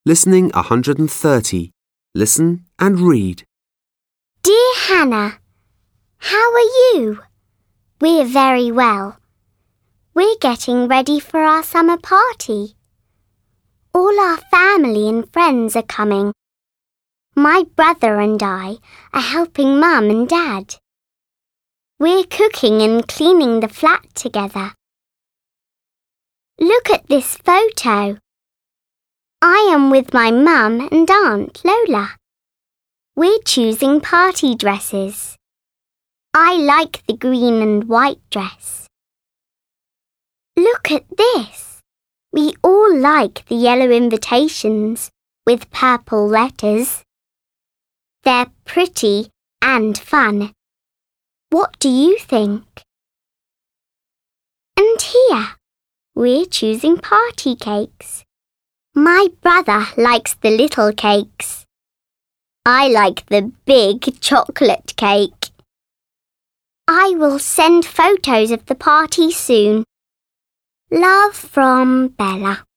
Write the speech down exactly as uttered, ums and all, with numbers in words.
Listening one hundred thirty. Listen and read. Dear Hannah, how are you? We're very well. We're getting ready for our summer party. All our family and friends are coming. My brother and I are helping Mum and Dad. We're cooking and cleaning the flat together. Look at this photo. I am with my mum and Aunt Lola. We're choosing party dresses. I like the green and white dress. Look at this. We all like the yellow invitations with purple letters. They're pretty and fun. What do you think? And here, we're choosing party cakes. My brother likes the little cakes. I like the big chocolate cake. I will send photos of the party soon. Love from Bella.